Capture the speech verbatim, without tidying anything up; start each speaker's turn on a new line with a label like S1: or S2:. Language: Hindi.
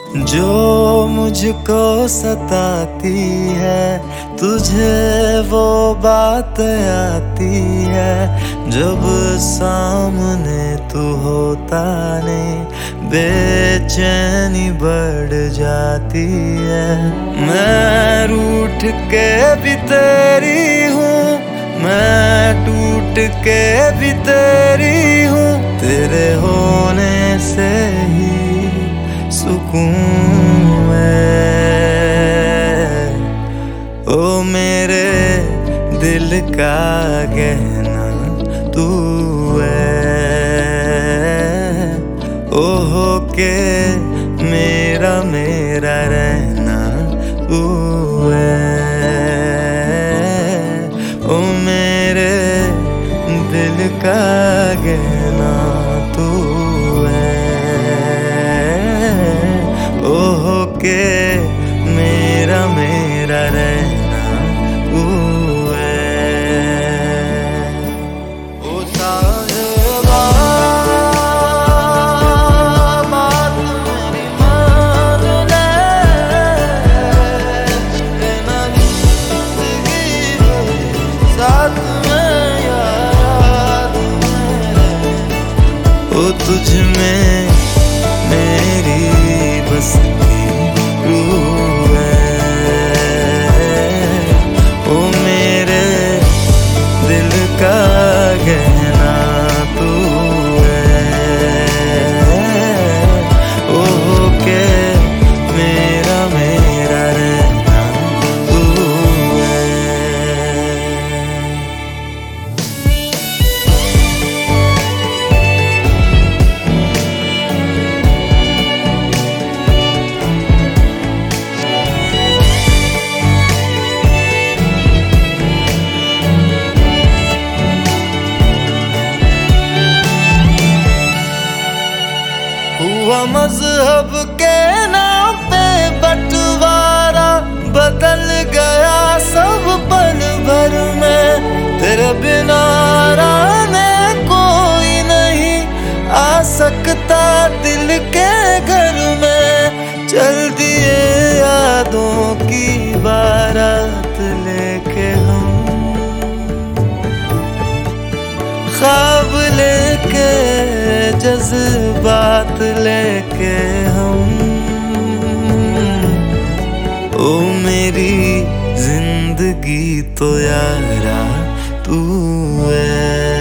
S1: जो मुझको सताती है तुझे वो बात आती है, जब सामने तू होता नहीं बेचैनी बढ़ जाती है। मैं रूठ के भी तेरी हूँ, मैं टूट के भी तेरी हूँ, तेरे होने से ही सुकून है। ओ मेरे दिल का गहना तू है, ओ हो के मेरा मेरा रहना तू है। ओ मेरे दिल का गहना तू है, ओ हो के मेरा मेरा रहना तू है। ओ साहिबा बात मेरी मान ले, रहना जिंदगी साथ में याद में। ओ तुझ में मेरी बसती रूह है, ओ मेरे दिल का गहना तू है, ओ के मेरा मेरा रहना तू है। हुआ मजहब के नाम पे बंटवारा, बदल गया सब पल भर में, तेरे बिना रहने कोई नहीं आ सकता दिल के घर में। चल दिए यादों की बारात लेके हम, ख्वाब लेके जज्बात लेके हम, ओ मेरी जिंदगी तो यारा तू है।